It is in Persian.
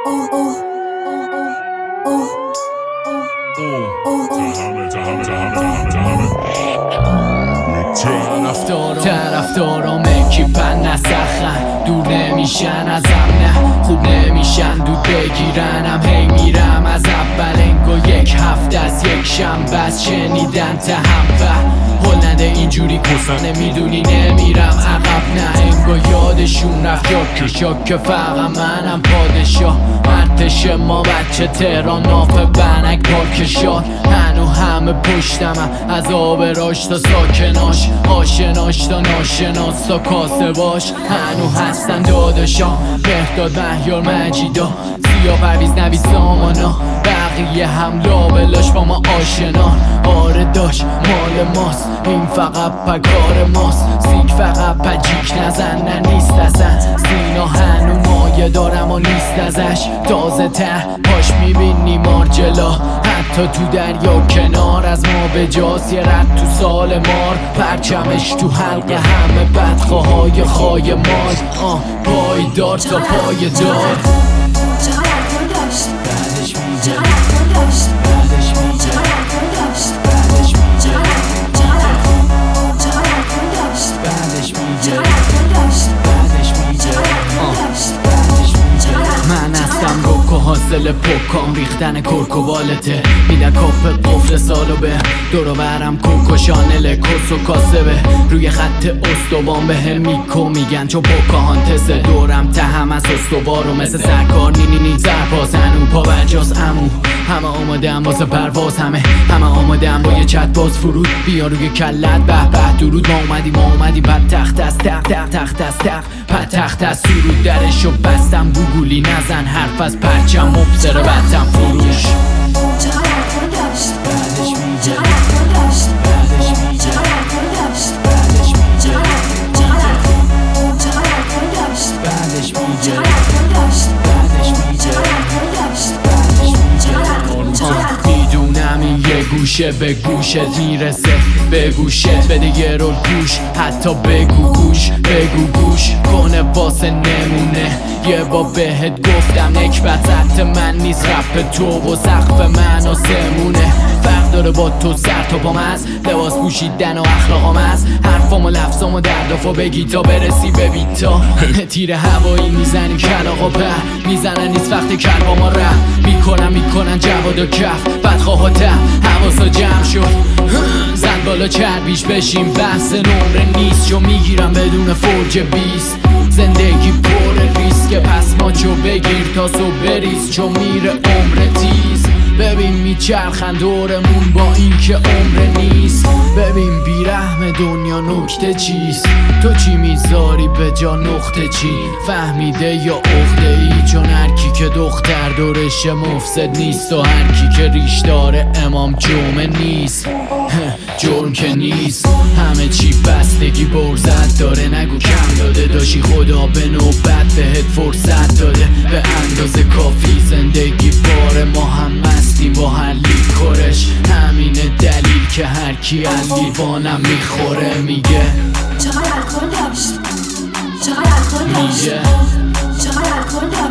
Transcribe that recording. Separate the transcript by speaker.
Speaker 1: طرفدارام اکیپن نسخن، دور نمیشن ازم، نه خوب نمیشن دود بگیرنم. هی میرم از اول انگو یک هفته از یک شنبه از شنیدن تهم هل نده اینجوری کسا نمیدونی نمیرم عقب، نه انگو یادشون رفت جاک که فقط منم پادشاه. ارتش ما بچه تهران نافه بنک پارکشار، هنو همه پشتمم از آبراش تا ساکناش، آشناش تا ناشناس تا کاسه باش. هنو هستن داداشام مهداد مهیار مجیدا، سیا پرویز نوی سامانا، بقیه هم لابلاش با ما آشنان. آره داش مال ماست این فقط پکار ماست، سیک فقط پجیک نزن نه نیست ازن. سینا هنو مایه دارم و نیست ازش، تازه ته پاش میبینی مارجلا، حتی تو دریا کنار از ما به جاست. یه رد تو سال مار پرچمش تو حلقه همه بدخواهای خای مال، پایدار تا پای دار. من هستم روکو حاصل پوکام، ریختن کرکوالته میدن کاپ قفل سالو به دورو برم کوکو شانل کس و کاسبه روی خط استوان به هم میکو میگن چون پوکاهانتسه. دورم تهم از استوارو مثل سرکار نی سرپاس هنو پا برجاز امو، همه آماده هم واسه پرواز، همه آماده هم با یه چت باز فرود بیا روی کلت به درود. ما اومدی بعد تخت از پد تخت از سرود درشو بستم گوگولی نزن حرف از پرچم مبصره بدتم فروش. میدونم این یه گوشه به گوشت میرسه، به گوشت بده یه رول گوش، حتی بگو گوش کنه واسه نمونه. یه با بهت گفتم نکبت سطح من نیست، رپ تو و سقف من آسمونه. فرق داره با تو سر تا پام از لباس پوشیدن و اخلاقام از حرفام و لفظام و دردافا بگی تا برسی به بیتا. تیر هوایی میزنیم کلاغ و پر میزنن نیست وقت کل با ما ره میکنن جواد و کف بدخواه و ته حواسا جمع شد زن بالا چربیش بشیم بحث نمره نیست، چون میگیرم بدون فرج 20 زندگی پر ریسک. پس ماچو بگیر تا صبح بریز چون میره عمر تیز. ببین میچرخن دورمون با این که عمر نیست، ببین بیرحم دنیا نکته چیست. تو چی میذاری به جا نقطه چی؟ فهمیده یا عقده ای؟ چون هرکی که دختر دورش مفسد نیست و هرکی که ریش داره امام جمعه نیست. جرم که نیست همه چی بستگی برزت داره، نگو کم داده داشی خدا به نوبت بهت فرصت داده به اندازه کافی. زندگی بار ما هم مستیم با هر لیکورش، همینه دلیل که هر کی از لیوانم میخوره میگه
Speaker 2: چقدر الکل داشت، چقدر الکل داشت،
Speaker 1: میگه
Speaker 2: چقدر الکل داشت.